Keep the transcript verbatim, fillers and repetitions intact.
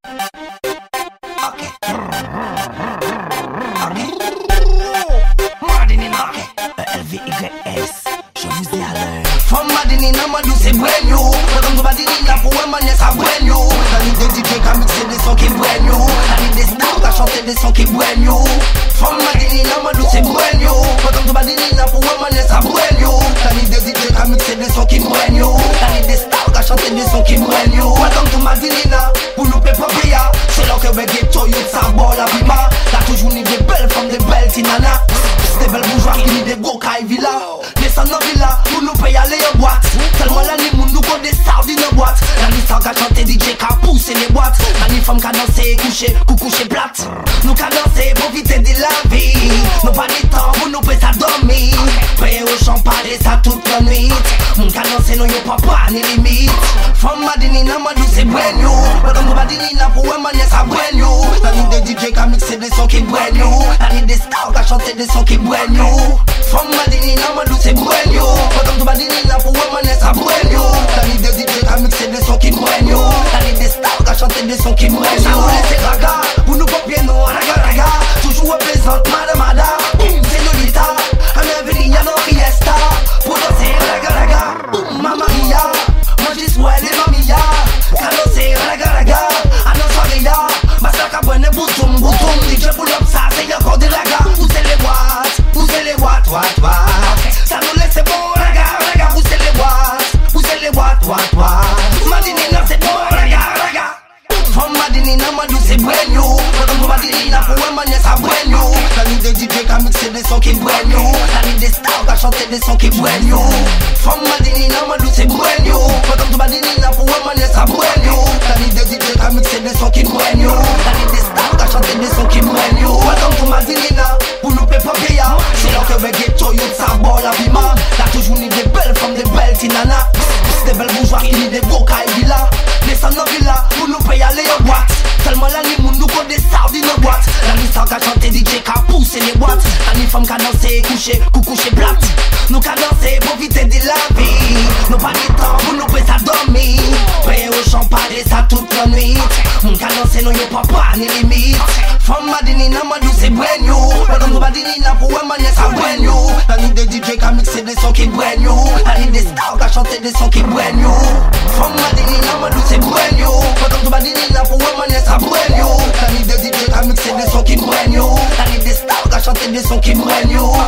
L V Y S, je vous ai à l'heure. From Madinina, Madou c'est brand new. Welcome to Madinina, pour un manière ça brand new. T'as mis des D J qui a mixé des sons qui brand new. T'as mis des stars qui a chanté des sons qui brand new. From Madinina, Madou c'est brand new. Welcome to Madinina, pour un manière ça brand new. T'as mis des D J qui a mixé des sons qui brand new. T'as mis des stars qui a chanté des sons qui brand new. Welcome to Madinina, pour nous payer pas bien. C'est là que we get to you, ça bol la bima. T'as toujours ni des belles femmes, des belles tinana. Des belles bourgeois qui ni des gros cailles villa. Descend en villa, pour nous payer aller en boîte. Tellement la ni moun nous qu'on des sardines en boîte. La ni star qu'a chanté D J qu'a poussé les boîtes. La ni femme qu'a dansé, couché, cou couché plate. Nous qu'a dansé, profiter de la vie. Nous pas de temps, pour nous payer ça dormir. Payer au champagne et ça toute la nuit. Mon qu'a dansé, non y'a pas pas ni limite. From Madinina, Madou c'est brand new. Welcome to Madinina, pour un manière ça brand new. La ni des D J qu'a mixé des sons qui brand new. La ni des stars qu'a chanté des sons qui brand new. From Madinina, Madou c'est brand new. Welcome to Madinina, pour un manière ça brand new. La ni des D J qu'a mixé des sons qui brand new. La ni des stars qu'a chanté des sons qui brand new. Ça nous laisse raga, pour nous copier nous raga raga. Toujours représente Madame Ada. C'est Lolita, à l'avenir y'a nos fiesta. Pour danser raga raga, Mamma Mia. Moi j'y sois les mamia. Quand c'est raga raga, à nos soirées ya. Masaka bonne boutoum boutoum. D J pull up ça, c'est encore des raga. Où c'est les boîtes, où c'est les boîtes, boîtes, boîtes. Ça nous laisse bon raga raga. Où c'est les boîtes, où c'est les boîtes, boîtes, boîtes. Madinina c'est bon raga raga. From Madinina, Madou c'est brand new. Welcome to Madinina, pour un manière ça brand new. La ni des D J qui a mixé des sons qui brand new. La ni des stars qui a chanté des sons qui brand new. From Madinina, Madou c'est brand new. Welcome to Madinina, pour un manière ça brand new. La ni des D J qui a mixé des sons qui brand new. La ni des stars qui a chanté des sons qui brand new. Welcome to Madinina, pour nous payer pas bien. C'est là que we get to you, ça bol la bima. T'as toujours ni des belles femmes, des belles tinana. Des belles bourgeois qui ni des beaux cailles villa. Descend en villa, pour nous payer aller en boîte. Tellement la ni moun nous qu'on des sardines en boîte. La ni star qu'a chanté D J qu'a poussé les boîtes. La ni femme qu'a dansé, couché, cou couché plate. Nous qu'a dansé, profiter de la vie. Nous pas de temps, pour nous payer ça dormir. Payer au champagne et ça toute la nuit. Mon qu'a dansé, non y'a pas pas ni limite. From Madinina, Madou c'est brand new. Welcome to Madinina, pour un manière ça brand new. La ni des D J qu'a mixé des sons qui brand new. La ni des stars qu'a chanté des sons qui brand new. From Madinina, Madou c'est brand new. Welcome to Madinina, pour un manière ça brand new. La ni des D J qu'a mixé des sons qui brand new. La ni des stars qu'a chanté des sons qui brand new.